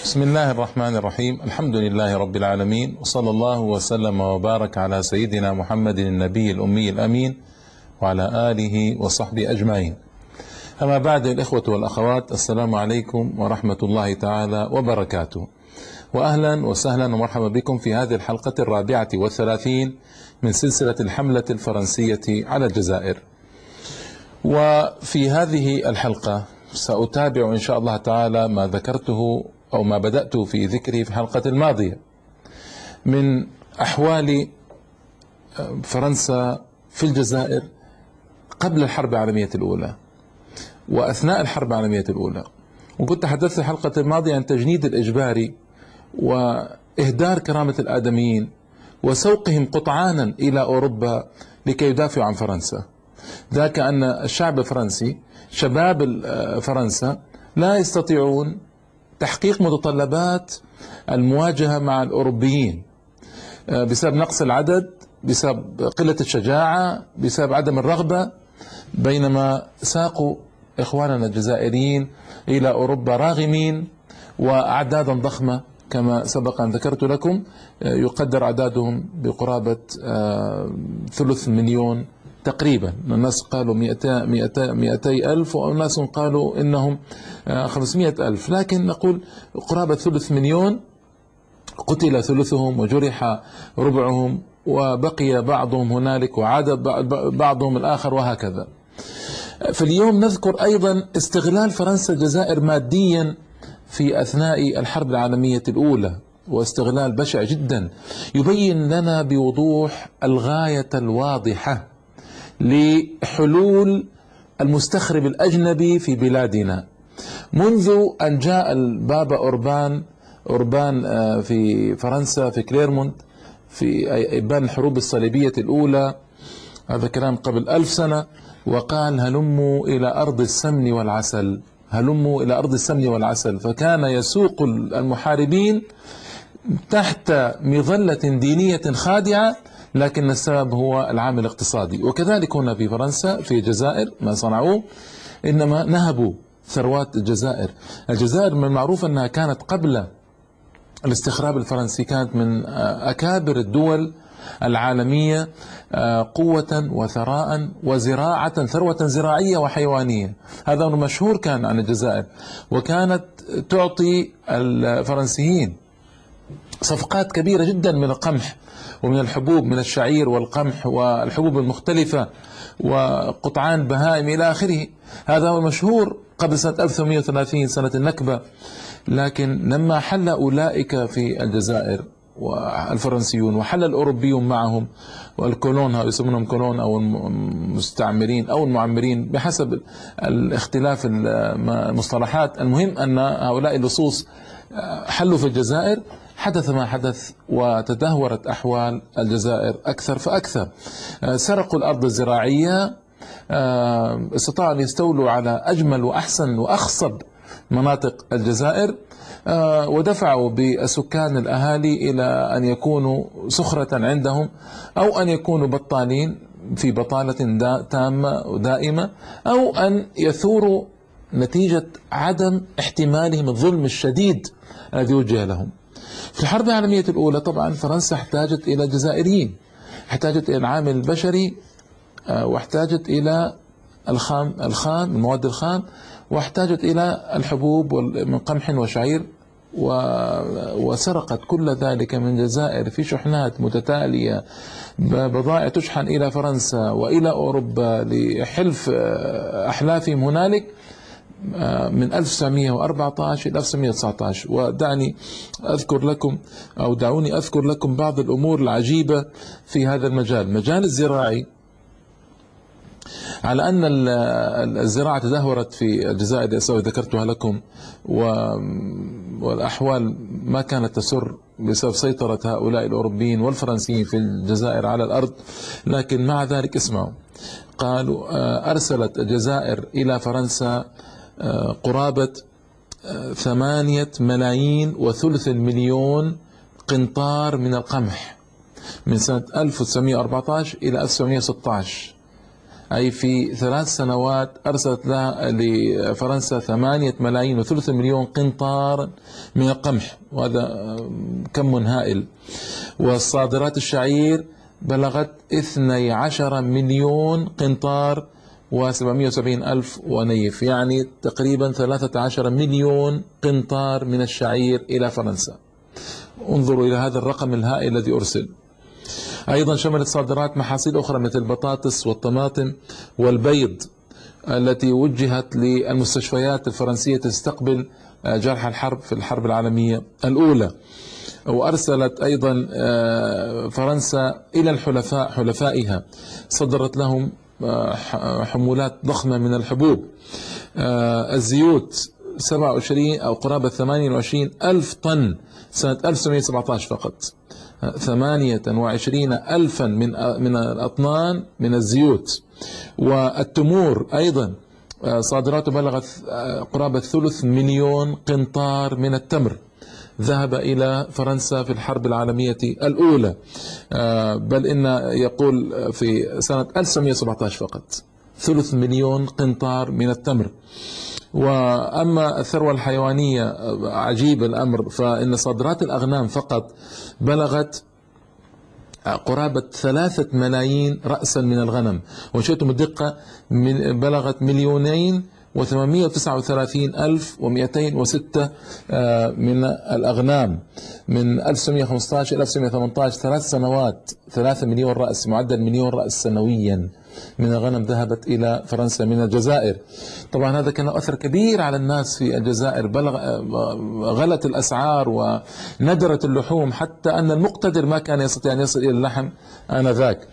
بسم الله الرحمن الرحيم. الحمد لله رب العالمين، وصلى الله وسلم وبارك على سيدنا محمد النبي الأمي الأمين وعلى آله وصحبه أجمعين. أما بعد، الإخوة والأخوات، السلام عليكم ورحمة الله تعالى وبركاته، وأهلا وسهلا ومرحبا بكم في هذه الحلقة 34 من سلسلة الحملة الفرنسية على الجزائر. وفي هذه الحلقة سأتابع إن شاء الله تعالى ما ذكرته أو ما بدأت في ذكره في الحلقة الماضية من أحوال فرنسا في الجزائر قبل الحرب العالمية الأولى وأثناء الحرب العالمية الأولى. وكنت تحدثت في الحلقة الماضية عن تجنيد الإجباري وإهدار كرامة الآدميين وسوقهم قطعانا إلى أوروبا لكي يدافعوا عن فرنسا. ذاك أن الشعب الفرنسي، شباب فرنسا، لا يستطيعون تحقيق متطلبات المواجهة مع الأوروبيين بسبب نقص العدد، بسبب قلة الشجاعة، بسبب عدم الرغبة، بينما ساقوا إخواننا الجزائريين إلى أوروبا راغمين وأعدادا ضخمة كما سبق أن ذكرت لكم. يقدر أعدادهم بقرابة 300,000,000 تقريبا. الناس قالوا 200,000 وناس قالوا إنهم 500,000، لكن نقول قرابة 3,000,000. قتل ثلثهم وجرح ربعهم وبقي بعضهم هنالك وعاد بعضهم الآخر وهكذا. فاليوم نذكر أيضا استغلال فرنسا الجزائر ماديا في أثناء الحرب العالمية الأولى، واستغلال بشع جدا يبين لنا بوضوح الغاية الواضحة لحلول المستخرب الأجنبي في بلادنا. منذ أن جاء البابا أوربان في فرنسا في كليرمونت في إبان الحروب الصليبية الأولى، هذا كلام قبل 1000 سنة، وقال هلموا إلى أرض السمن والعسل، هلموا إلى أرض السمن والعسل. فكان يسوق المحاربين تحت مظلة دينية خادعة، لكن السبب هو العامل الاقتصادي. وكذلك هنا في فرنسا في الجزائر ما صنعوه، إنما نهبوا ثروات الجزائر. الجزائر من المعروف أنها كانت قبل الاستخراب الفرنسي كانت من أكابر الدول العالمية قوة وثراء وزراعة، ثروة زراعية وحيوانية. هذا مشهور كان عن الجزائر، وكانت تعطي الفرنسيين صفقات كبيرة جدا من القمح ومن الحبوب، من الشعير والقمح والحبوب المختلفة وقطعان بهائم إلى آخره. هذا هو مشهور قبل سنة 1830 سنة النكبة. لكن لما حل أولئك في الجزائر والفرنسيون وحل الأوروبيون معهم والكولون، يسمونهم كولون أو المستعمرين أو المعمرين بحسب الاختلاف المصطلحات، المهم أن هؤلاء اللصوص حلوا في الجزائر، حدث ما حدث وتدهورت أحوال الجزائر أكثر فأكثر. سرقوا الأرض الزراعية، استطاعوا أن يستولوا على أجمل وأحسن وأخصب مناطق الجزائر، ودفعوا بالسكان الأهالي إلى أن يكونوا سخرة عندهم أو أن يكونوا بطالين في بطالة تامة ودائمة، أو أن يثوروا نتيجة عدم احتمالهم الظلم الشديد الذي وجه لهم. في الحرب العالمية الأولى طبعا فرنسا احتاجت إلى جزائريين، احتاجت إلى العامل البشري، واحتاجت إلى الخام المواد الخام، واحتاجت إلى الحبوب من قمح وشعير، وسرقت كل ذلك من الجزائر في شحنات متتالية، بضائع تشحن إلى فرنسا وإلى أوروبا لحلف أحلافهم هنالك من 1914 إلى 1919. ودعني أذكر لكم أو دعوني أذكر لكم بعض الأمور العجيبة في هذا المجال الزراعي. على أن الزراعة تدهورت في الجزائر سواء ذكرتها لكم، والأحوال ما كانت تسر بسبب سيطرة هؤلاء الأوروبيين والفرنسيين في الجزائر على الأرض. لكن مع ذلك اسمعوا، قالوا أرسلت الجزائر إلى فرنسا قرابة 8,300,000 قنطار من القمح من سنة 1914 إلى 1916. أي في 3 سنوات أرسلت لفرنسا 8,300,000 قنطار من القمح، وهذا كم هائل. والصادرات الشعير بلغت 12 مليون قنطار و770,000 ونيف، يعني تقريبا 13 مليون قنطار من الشعير إلى فرنسا. انظروا إلى هذا الرقم الهائل الذي أرسل. أيضا شملت صادرات محاصيل أخرى مثل البطاطس والطماطم والبيض التي وجهت للمستشفيات الفرنسية تستقبل جرحى الحرب في الحرب العالمية الأولى. وأرسلت أيضا فرنسا إلى الحلفاء حلفائها، صدرت لهم حمولات ضخمة من الحبوب. الزيوت 27 أو قرابة 28 ألف طن سنة 1917 فقط، 28 ألفا من الأطنان من الزيوت. والتمور أيضا صادراته بلغت قرابة 3 مليون قنطار من التمر، ذهب إلى فرنسا في الحرب العالمية الأولى، بل إن يقول في سنة 1917 فقط 3 مليون قنطار من التمر. وأما الثروة الحيوانية عجيب الأمر، فإن صادرات الأغنام فقط بلغت قرابة 3 ملايين رأسا من الغنم، وشئتم الدقة بلغت 2,839,206 من الأغنام من 1915 إلى 1918، 3 سنوات 3 مليون رأس، معدل 1,000,000 رأس سنويا من الغنم ذهبت إلى فرنسا من الجزائر. طبعا هذا كان أثر كبير على الناس في الجزائر، غلت الأسعار وندرت اللحوم، حتى أن المقتدر ما كان يستطيع أن يصل إلى اللحم آنذاك.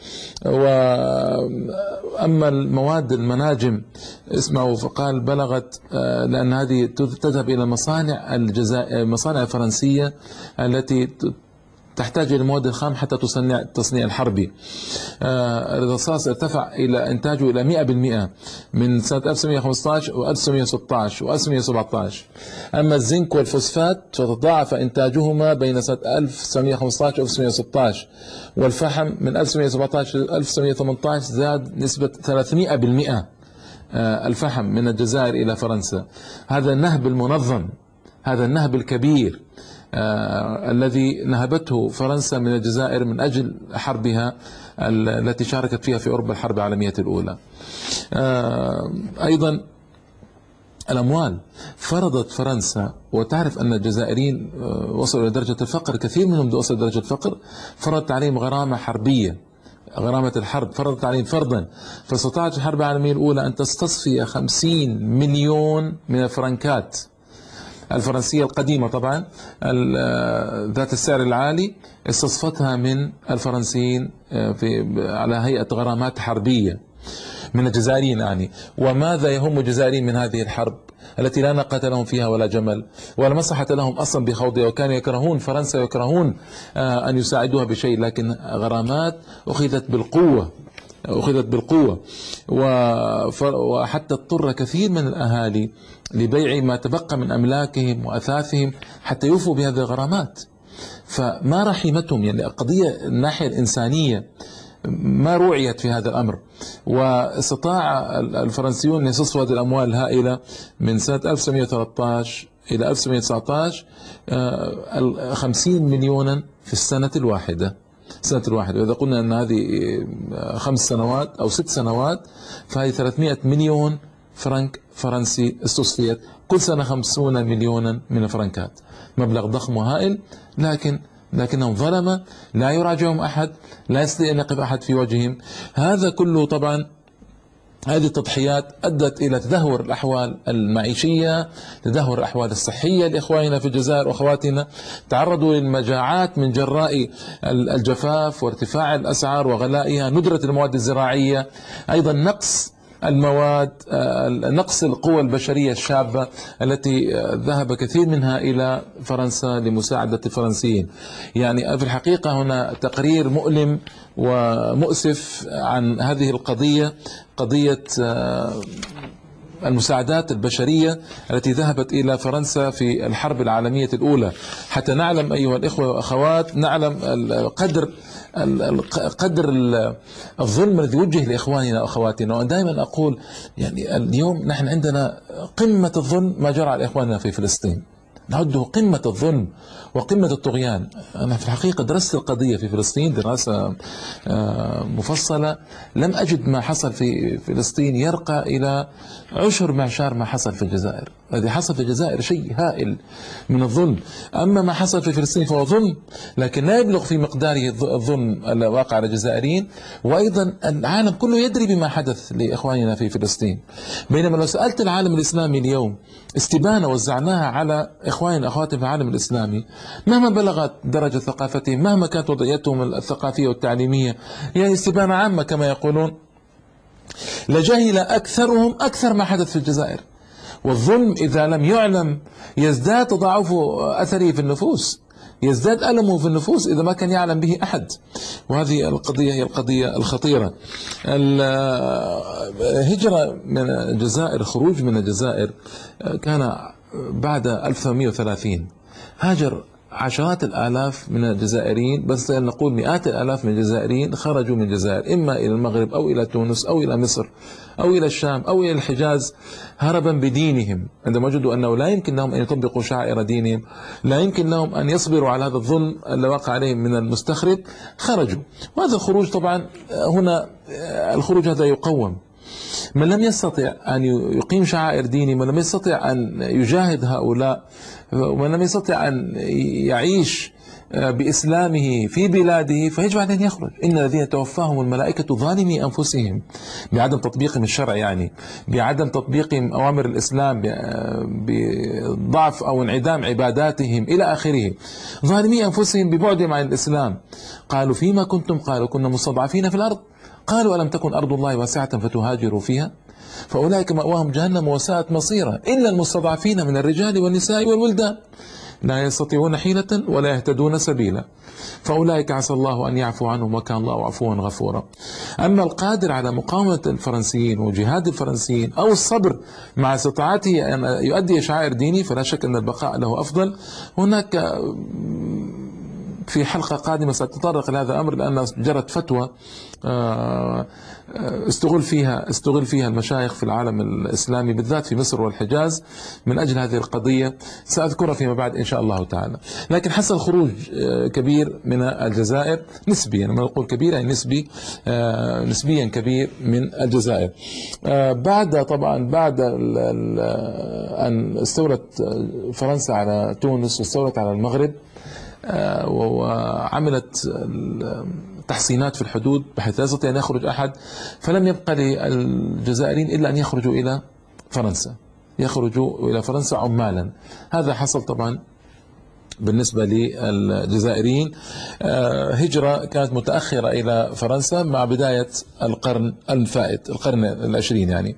وأما المواد المناجم اسمعوا، فقال بلغت، لأن هذه تذهب إلى مصانع المصانع الفرنسية التي تحتاج إلى المواد الخام حتى تصنيع الحربي. الرصاص ارتفع إلى إنتاجه إلى 100% من سنة 1915 و1916 و1917. أما الزنك والفوسفات فتضاعف إنتاجهما بين سنة 1915 و 1916. والفحم من 1917 ل 1918 زاد نسبة 300% الفحم من الجزائر إلى فرنسا. هذا النهب المنظم، هذا النهب الكبير الذي نهبته فرنسا من الجزائر من أجل حربها التي شاركت فيها في أوروبا الحرب العالمية الأولى. أيضا الأموال فرضت فرنسا، وتعرف أن الجزائريين وصلوا إلى درجة الفقر، كثير منهم وصلوا إلى درجة الفقر، فرضت عليهم غرامة حربية، غرامة الحرب فرضت عليهم فرضا. فاستطاعت الحرب العالمية الأولى أن تستصفي 50 مليون من الفرنكات الفرنسية القديمة، طبعا ذات السعر العالي، استصفتها من الفرنسيين على هيئة غرامات حربية من الجزائريين يعني. وماذا يهم الجزائريين من هذه الحرب التي لا ناقة لهم فيها ولا جمل ولا مصلحة لهم أصلا بخوضها، وكانوا يكرهون فرنسا ويكرهون أن يساعدوها بشيء، لكن غرامات أخذت بالقوة، أخذت بالقوة. وحتى اضطر كثير من الأهالي لبيع ما تبقى من أملاكهم وأثاثهم حتى يوفوا بهذه الغرامات. فما رحمتهم، يعني القضية الناحية الإنسانية ما روعيت في هذا الأمر. واستطاع الفرنسيون أن يستصفوا هذه الأموال الهائلة من سنة 1913 إلى 1919 50 مليونا في السنة الواحدة، سنة الواحدة. وإذا قلنا أن هذه 5 سنوات أو 6 سنوات فهي 300 مليون فرنك فرنسي استصفيت، كل سنة 50 مليونا من الفرنكات، مبلغ ضخم وهائل. لكنهم ظلمة، لا يراجعهم أحد، لا يستطيع أن يقف أحد في وجههم. هذا كله طبعا، هذه التضحيات أدت إلى تدهور الأحوال المعيشية، تدهور الأحوال الصحية لإخواننا في الجزائر وأخواتنا، تعرضوا للمجاعات من جراء الجفاف وارتفاع الأسعار وغلائها، ندرة المواد الزراعية، أيضا نقص المواد، نقص القوى البشرية الشابة التي ذهب كثير منها إلى فرنسا لمساعدة الفرنسيين. يعني في الحقيقة هنا تقرير مؤلم ومؤسف عن هذه القضية، قضية المساعدات البشرية التي ذهبت إلى فرنسا في الحرب العالمية الأولى، حتى نعلم أيها الإخوة والأخوات، نعلم قدر الظلم الذي وجه لإخواننا وأخواتنا. وأنا دائما أقول يعني اليوم نحن عندنا قمة الظلم ما جرى على إخواننا في فلسطين، نعده قمة الظلم وقمة الطغيان. أنا في الحقيقة درست القضية في فلسطين دراسة مفصلة، لم أجد ما حصل في فلسطين يرقى إلى عشر معشار ما حصل في الجزائر. الذي حصل في الجزائر شيء هائل من الظلم، أما ما حصل في فلسطين فهو ظلم، لكن لا يبلغ في مقداره الظلم الواقع على الجزائريين. وأيضا العالم كله يدري بما حدث لإخواننا في فلسطين. بينما لو سألت العالم الإسلامي اليوم استبانة وزعناها على إخواننا وأخواتنا في العالم الإسلامي، مهما بلغت درجة ثقافتهم، مهما كانت وضعيتهم الثقافية والتعليمية، يعني استبانة عامة كما يقولون، لجهل أكثرهم أكثر ما حدث في الجزائر. والظلم إذا لم يعلم يزداد تضاعف أثره في النفوس، يزداد ألمه في النفوس إذا ما كان يعلم به أحد. وهذه القضية هي القضية الخطيرة. الهجرة من الجزائر، خروج من الجزائر، كان بعد 1830. هاجر عشرات الآلاف من الجزائريين، بس نقول مئات الآلاف من الجزائريين خرجوا من الجزائر، إما إلى المغرب أو إلى تونس أو إلى مصر أو إلى الشام أو إلى الحجاز، هربا بدينهم. عندما وجدوا أنه لا يمكن لهم أن يطبقوا شعائر دينهم، لا يمكن لهم أن يصبروا على هذا الظلم الذي وقع عليهم من المستخرب، خرجوا. وهذا الخروج طبعا هنا الخروج هذا يقوم. من لم يستطع أن يقيم شعائر دينه، من لم يستطع أن يجاهد هؤلاء، ومن لم يستطع أن يعيش بإسلامه في بلاده، فيجب عليه أن يخرج. إن الذين توفاهم الملائكة ظالمي أنفسهم، بعدم تطبيقهم الشرع، يعني بعدم تطبيقهم أوامر الإسلام، بضعف أو انعدام عباداتهم إلى آخره، ظالمي أنفسهم ببعدهم عن الإسلام. قالوا فيما كنتم؟ قالوا كنا مستضعفين في الأرض. قالوا ألم تكن أرض الله واسعة فتهاجروا فيها؟ فأولئك مأواهم جهنم وساءت مصيرا إلا المستضعفين من الرجال والنساء والولدان لا يستطيعون حيلة ولا يهتدون سبيلا، فأولئك عسى الله أن يعفو عنهم وكان الله عفوا غفورا. أما القادر على مقاومة الفرنسيين وجهاد الفرنسيين أو الصبر مع استطاعته أن يؤدي شعائر ديني، فلا شك أن البقاء له أفضل. هناك في حلقة قادمة سأتطرق لهذا الأمر، لأن جرت فتوى استغل فيها المشايخ في العالم الإسلامي بالذات في مصر والحجاز من أجل هذه القضية، سأذكرها فيما بعد إن شاء الله تعالى. لكن حصل خروج كبير من الجزائر نسبيا، لما نقول كبير يعني نسبيا كبير من الجزائر. بعد أن استولت فرنسا على تونس واستولت على المغرب، وعملت تحصينات في الحدود بحيث لا يستطيع أن يخرج أحد، فلم يبقى للجزائريين إلا أن يخرجوا إلى فرنسا، يخرجوا إلى فرنسا عمالا. هذا حصل طبعا بالنسبة للجزائريين. هجرة كانت متأخرة إلى فرنسا مع بداية القرن الفائت، القرن العشرين يعني.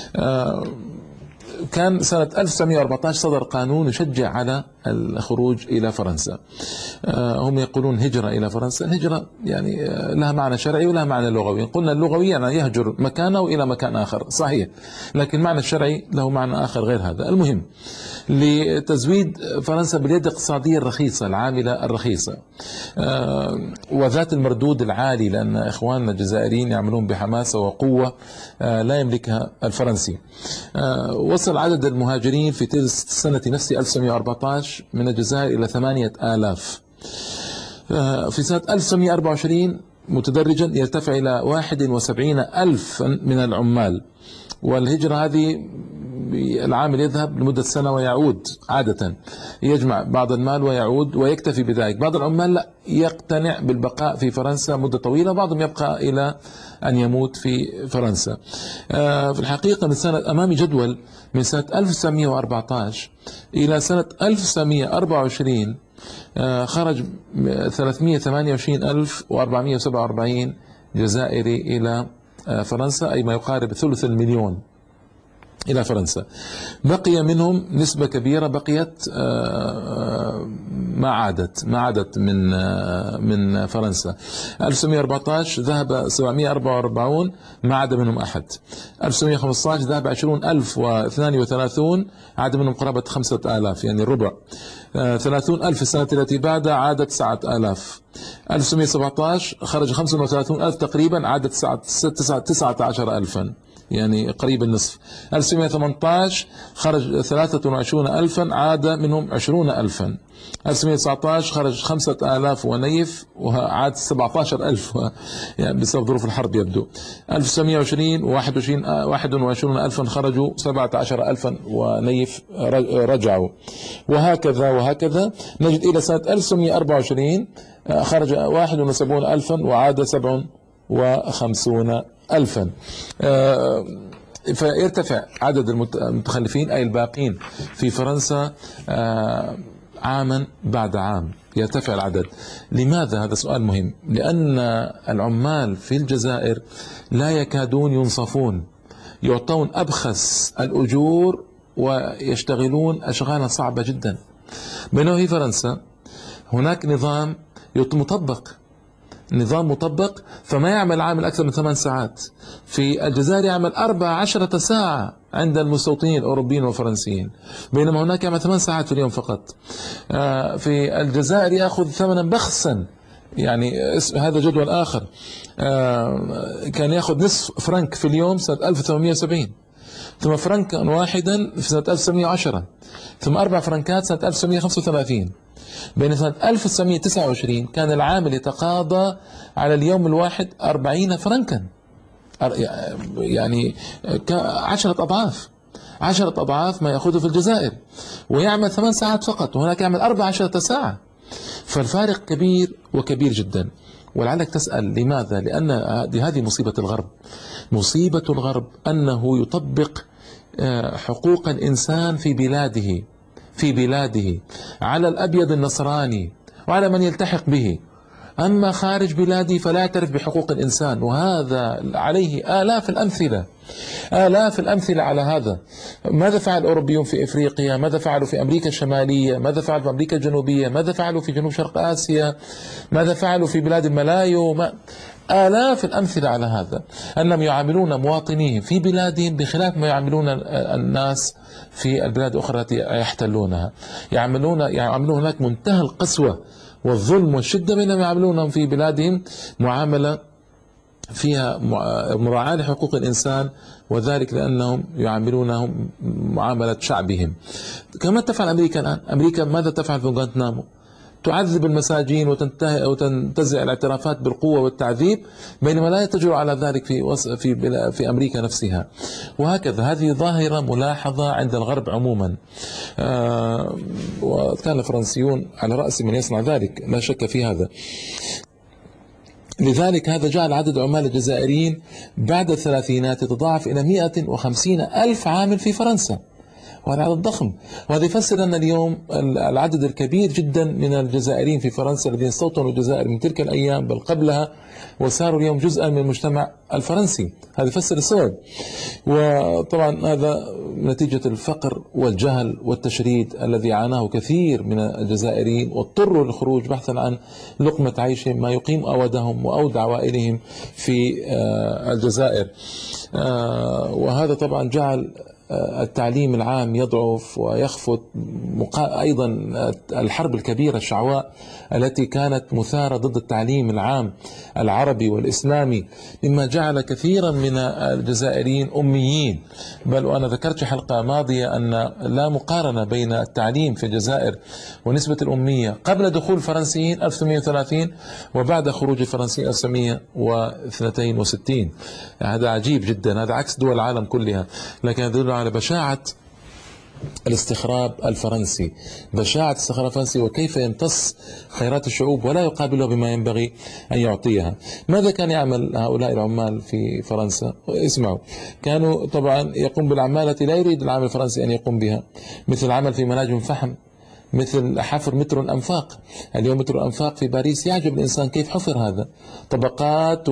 كان سنة 1914 صدر قانون يشجع على الخروج إلى فرنسا. هم يقولون هجرة إلى فرنسا. الهجرة يعني لها معنى شرعي ولها معنى لغوي. قلنا اللغوي يعني يهجر مكانه إلى مكان آخر، صحيح، لكن المعنى الشرعي له معنى آخر غير هذا. المهم، لتزويد فرنسا باليد الاقتصادية الرخيصة، العاملة الرخيصة وذات المردود العالي، لأن إخواننا الجزائريين يعملون بحماسة وقوة لا يملكها الفرنسي. وصل عدد المهاجرين في تلك السنة نفسها 1914 من الجزائر إلى 8000. في سنة 1924 متدرجا يرتفع إلى 71,000 من العمال. والهجرة هذه العامل يذهب لمدة سنة ويعود، عادة يجمع بعض المال ويعود ويكتفي بذلك. بعض العمال لا، يقتنع بالبقاء في فرنسا مدة طويلة، بعضهم يبقى إلى أن يموت في فرنسا. في الحقيقة من سنة، أمامي جدول من سنة 1914 إلى سنة 1924 خرج 328,447 جزائري إلى فرنسا، أي ما يقارب ثلث المليون إلى فرنسا. بقي منهم نسبة كبيرة بقيت ما عادت من فرنسا. 1914 ذهب 744 ما عاد منهم أحد. 1915 ذهب 20,032 عاد منهم قرابة 5,000 يعني الربع. 30,000 السنة التي بعدها عادت 9,000. 1917 خرج 35,000 تقريبا، عادت 19,000 يعني قريب النصف. 1918 خرج 23,000 عاد منهم 20,000. 1919 خرج 5,000 ونيف وعاد 17,000 يعني بسبب ظروف الحرب يبدو. 1920 21,000 خرجوا، 17,000 ونيف رجعوا، وهكذا نجد إلى سنة 1924 خرج 71,000 وعاد 57,000. فيرتفع عدد المتخلفين أي الباقين في فرنسا عاما بعد عام، يرتفع العدد. لماذا؟ هذا سؤال مهم. لأن العمال في الجزائر لا يكادون ينصفون، يعطون أبخس الأجور ويشتغلون أشغالا صعبة جدا. بينما في فرنسا هناك نظام مطبق، فما يعمل عامل أكثر من 8 ساعات. في الجزائر يعمل 14 ساعة عند المستوطنين الأوروبيين والفرنسيين، بينما هناك يعمل 8 ساعات في اليوم فقط. في الجزائر يأخذ ثمنا بخسا، يعني هذا جدول آخر. كان يأخذ نصف فرنك في اليوم سنة 1870، ثم فرنكا واحدا في سنة 1910، ثم 4 فرنكات سنة 1935. بين سنة 1929 كان العامل يتقاضى على اليوم الواحد 40 فرنكا، يعني 10 أضعاف ما يأخذه في الجزائر، ويعمل 8 ساعات فقط، وهناك يعمل 14 ساعة. فالفارق كبير وكبير جدا. ولعلك تسأل لماذا؟ لأن هذه مصيبة الغرب أنه يطبق حقوق الإنسان في بلاده على الأبيض النصراني وعلى من يلتحق به، أما خارج بلادي فلا يعترف بحقوق الإنسان. وهذا عليه آلاف الأمثلة على هذا. ماذا فعل الأوروبيون في إفريقيا؟ ماذا فعلوا في أمريكا الشمالية؟ ماذا فعلوا في أمريكا الجنوبية؟ ماذا فعلوا في جنوب شرق آسيا؟ ماذا فعلوا في بلاد الملايو؟ آلاف الأمثلة على هذا، أنهم يعاملون مواطنيهم في بلادهم بخلاف ما يعاملون الناس في البلاد الأخرى التي يحتلونها. يعاملون هناك منتهى القسوة والظلم والشدة، بينما يعاملونهم في بلادهم معاملة فيها مراعاة لحقوق الإنسان، وذلك لأنهم يعاملونهم معاملة شعبهم. كما تفعل أمريكا الآن. أمريكا ماذا تفعل في غوانتنامو؟ تعذب المساجين وتنتزع الاعترافات بالقوة والتعذيب، بينما لا تجرؤ على ذلك في أمريكا نفسها. وهكذا هذه ظاهرة ملاحظة عند الغرب عموما، وكان الفرنسيون على رأس من يصنع ذلك، لا شك في هذا. لذلك هذا جعل عدد عمال الجزائريين بعد الثلاثينات يتضاعف إلى 150,000 عامل في فرنسا، وهذا عدد ضخم. وهذا يفسر أن اليوم العدد الكبير جدا من الجزائريين في فرنسا الذين استوطنوا الجزائر من تلك الأيام بل قبلها وصاروا اليوم جزءا من المجتمع الفرنسي، هذا يفسر السبب. وطبعا هذا نتيجة الفقر والجهل والتشريد الذي عاناه كثير من الجزائريين، واضطروا للخروج بحثا عن لقمة عيشهم، ما يقيم أودهم وأود عوائلهم في الجزائر. وهذا طبعا جعل التعليم العام يضعف ويخفت. أيضا الحرب الكبيرة الشعواء التي كانت مثارة ضد التعليم العام العربي والإسلامي، مما جعل كثيرا من الجزائريين أميين. بل وأنا ذكرت في حلقة ماضية أن لا مقارنة بين التعليم في الجزائر ونسبة الأمية قبل دخول الفرنسيين 1830 وبعد خروج الفرنسيين 1962. هذا عجيب جدا، هذا عكس دول العالم كلها، لكن يدل على بشاعة الاستخراب الفرنسي، وكيف يمتص خيرات الشعوب ولا يقابلها بما ينبغي أن يعطيها. ماذا كان يعمل هؤلاء العمال في فرنسا؟ اسمعوا، كانوا طبعا يقوم بالأعمال التي لا يريد العامل الفرنسي أن يقوم بها، مثل العمل في مناجم فحم، مثل حفر مترو الأنفاق. اليوم مترو الأنفاق في باريس يعجب الإنسان كيف حفر هذا، طبقات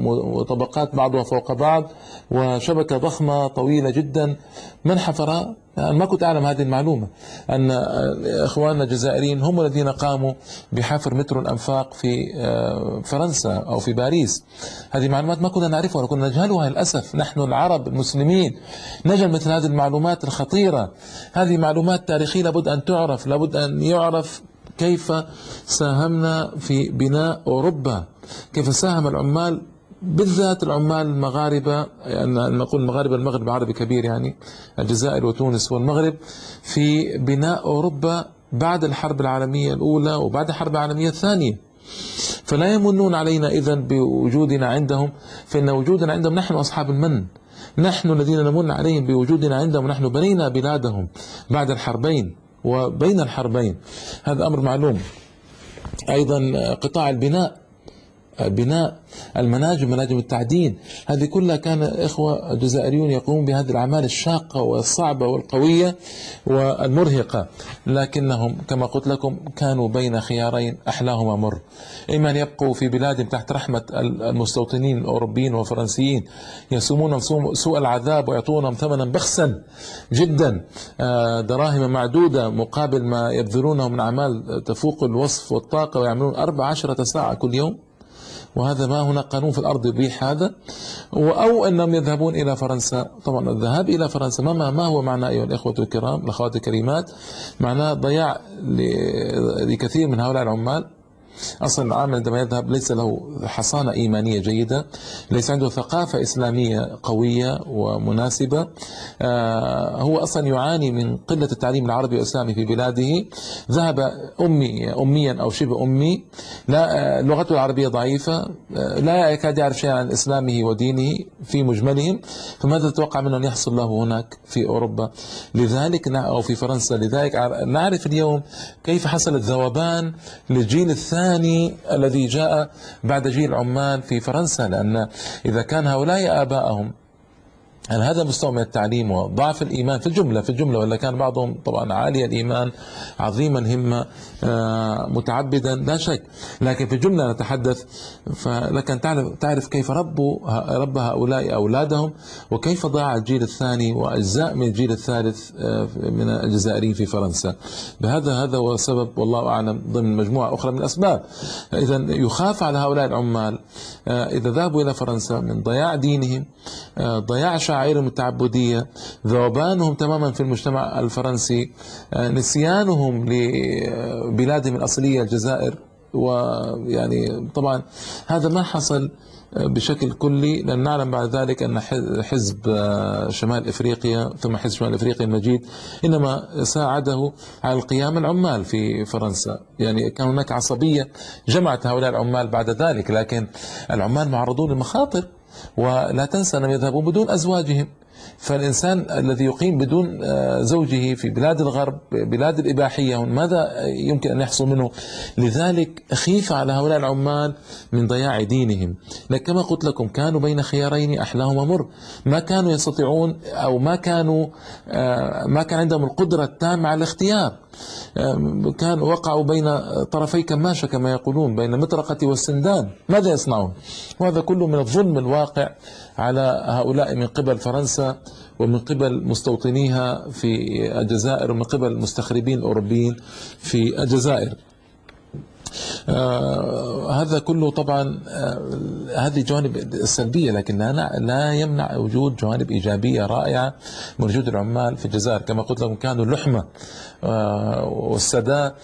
وطبقات بعضها فوق بعض، وشبكة ضخمة طويلة جدا. من حفر؟ أنا ما كنت أعلم هذه المعلومة، أن إخواننا الجزائريين هم الذين قاموا بحفر مترو الأنفاق في فرنسا أو في باريس. هذه معلومات ما كنا نعرفها وكنا نجهلها للأسف. نحن العرب المسلمين نجهل مثل هذه المعلومات الخطيرة. هذه معلومات تاريخية لابد أن تعرف، لابد أن يعرف كيف ساهمنا في بناء أوروبا، كيف ساهم العمال، بالذات العمال المغاربة، يعني نقول المغاربة، المغرب عربي كبير يعني، الجزائر وتونس والمغرب، في بناء أوروبا بعد الحرب العالمية الأولى وبعد الحرب العالمية الثانية. فلا يمنون علينا إذن بوجودنا عندهم، فإن وجودنا عندهم نحن أصحاب المن، نحن الذين نمن عليهم بوجودنا عندهم، ونحن بنينا بلادهم بعد الحربين وبين الحربين. هذا أمر معلوم. أيضا قطاع بناء المناجم، مناجم التعدين، هذه كلها كان إخوة جزائريون يقومون بهذه الأعمال الشاقة والصعبة والقوية والمرهقة، لكنهم كما قلت لكم كانوا بين خيارين أحلاهما مر: إما أن يبقوا في بلادهم تحت رحمة المستوطنين الأوروبيين والفرنسيين يسومون سوء العذاب ويعطونهم ثمنا بخسا جدا، دراهم معدودة مقابل ما يبذلونه من أعمال تفوق الوصف والطاقة، ويعملون 14 ساعة كل يوم، وهذا ما هناك قانون في الأرض يبيح هذا. أو أنهم يذهبون إلى فرنسا. طبعا الذهاب إلى فرنسا ما هو معناه أيها الإخوة الكرام، الأخوات الكريمات؟ معناه ضياع لكثير من هؤلاء العمال. أصلا العامل عندما يذهب ليس له حصانة إيمانية جيدة، ليس عنده ثقافة إسلامية قوية ومناسبة، هو أصلا يعاني من قلة التعليم العربي والإسلامي في بلاده. ذهب أميا أو شبه أمي، لا لغته العربية ضعيفة، لا يكاد يعرف شيئا عن إسلامه ودينه في مجملهم، فماذا تتوقع منه أن يحصل له هناك في أوروبا؟ لذلك أو في فرنسا. لذلك نعرف اليوم كيف حصل الذوبان للجيل الثاني الذي جاء بعد جيل العمال في فرنسا، لأن إذا كان هؤلاء آباءهم أن هذا مستوى من التعليم وضعف الإيمان في الجملة، ولا كان بعضهم طبعا عالي الإيمان عظيما همة متعبدا لا شك، لكن في الجملة نتحدث. فلك أن تعرف كيف رب هؤلاء أولادهم، وكيف ضاع الجيل الثاني وأجزاء من الجيل الثالث من الجزائريين في فرنسا. هذا هو السبب والله أعلم، ضمن مجموعة أخرى من الأسباب. إذا يخاف على هؤلاء العمال إذا ذهبوا إلى فرنسا من ضياع دينهم، ضياع شعائرهم التعبدية، ذوبانهم تماما في المجتمع الفرنسي، نسيانهم لبلادهم الأصلية الجزائر. ويعني طبعا هذا ما حصل بشكل كلي، لأن نعلم بعد ذلك أن حزب شمال إفريقيا ثم حزب شمال إفريقيا المجيد إنما ساعده على القيام العمال في فرنسا. يعني كان هناك عصبية جمعت هؤلاء العمال بعد ذلك، لكن العمال معرضون للمخاطر، ولا تنسى أنهم يذهبون بدون أزواجهم. فالإنسان الذي يقيم بدون زوجه في بلاد الغرب، بلاد الإباحية، ماذا يمكن أن يحصل منه؟ لذلك خيف على هؤلاء العمال من ضياع دينهم. لكن كما قلت لكم كانوا بين خيارين أحلاهما مر، ما كانوا يستطيعون أو ما كان عندهم القدرة التامة على الاختيار. كانوا وقعوا بين طرفي كماشة كما يقولون، بين المطرقة والسندان، ماذا يصنعون؟ وهذا كله من الظلم الواقع على هؤلاء من قبل فرنسا ومن قبل مستوطنيها في الجزائر ومن قبل المستخربين الأوروبيين في الجزائر. هذا كله طبعا هذه جوانب السلبية، لكن لا يمنع وجود جوانب إيجابية رائعة من وجود العمال في الجزائر. كما قلت لكم كانوا اللحمة والسداء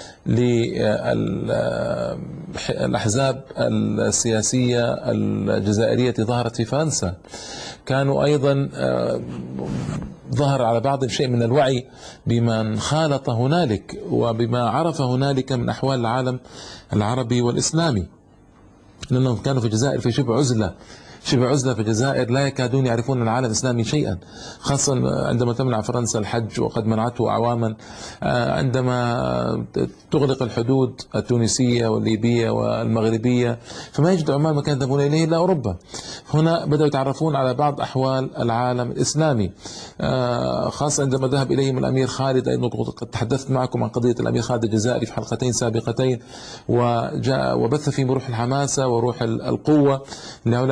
للأحزاب السياسية الجزائرية التي ظهرت في فرنسا. كانوا أيضا ظهر على بعض شيء من الوعي بما خالط هنالك وبما عرف هنالك من أحوال العالم العربي والإسلامي، لأنهم كانوا في الجزائر في شبه عزلة في الجزائر، لا يكادون يعرفون العالم الإسلامي شيئا، خاصة عندما تمنع فرنسا الحج وقد منعته أعواما، عندما تغلق الحدود التونسية والليبية والمغربية، فما يجد عمال مكان يذهبون إليه إلا أوروبا. هنا بدأوا يتعرفون على بعض أحوال العالم الإسلامي، خاصة عندما ذهب إليهم الأمير خالد. أيضا قد تحدثت معكم عن قضية الأمير خالد الجزائري في حلقتين سابقتين، وبث فيهم روح الحماسة وروح القوة لهؤلاء العمال،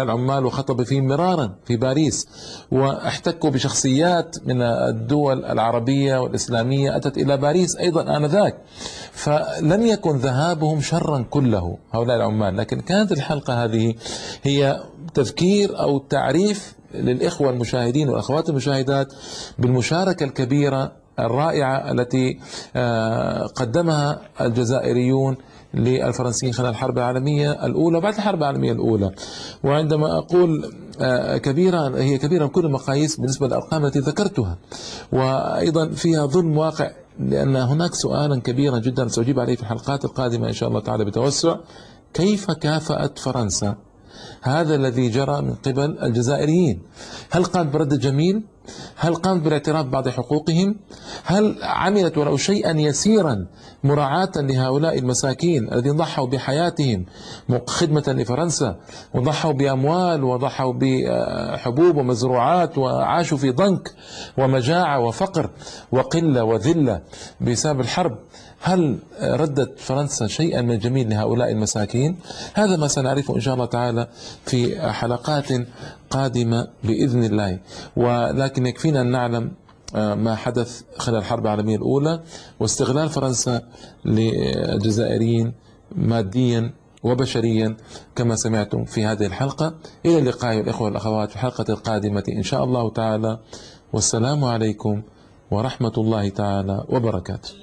الاحتفال وخطب فيه مرارا في باريس، واحتكوا بشخصيات من الدول العربية والإسلامية أتت إلى باريس أيضا آنذاك، فلم يكن ذهابهم شرا كله هؤلاء العمال. لكن كانت الحلقة هذه هي تذكير أو تعريف للإخوة المشاهدين والأخوات المشاهدات بالمشاركة الكبيرة الرائعة التي قدمها الجزائريون للفرنسيين خلال الحرب العالمية الأولى وبعد الحرب العالمية الأولى. وعندما أقول كبيرة، هي كبيرة بكل المقاييس بالنسبة للأرقام التي ذكرتها، وأيضا فيها ظلم واقع، لأن هناك سؤالا كبيرا جدا سأجيب عليه في الحلقات القادمة إن شاء الله تعالى بتوسع: كيف كافأت فرنسا هذا الذي جرى من قبل الجزائريين؟ هل قامت برد جميل؟ هل قامت بالاعتراف ببعض حقوقهم؟ هل عملت ولو شيئا يسيرا مراعاة لهؤلاء المساكين الذين ضحوا بحياتهم خدمة لفرنسا، وضحوا بأموال وضحوا بحبوب ومزروعات، وعاشوا في ضنك ومجاعة وفقر وقلة وذلة بسبب الحرب؟ هل ردت فرنسا شيئا من الجميل لهؤلاء المساكين؟ هذا ما سنعرفه إن شاء الله تعالى في حلقات قادمة بإذن الله. ولكن يكفينا أن نعلم ما حدث خلال الحرب العالمية الأولى، واستغلال فرنسا للجزائريين ماديا وبشريا كما سمعتم في هذه الحلقة. إلى اللقاء الإخوة والأخوات في الحلقة القادمة إن شاء الله تعالى، والسلام عليكم ورحمة الله تعالى وبركاته.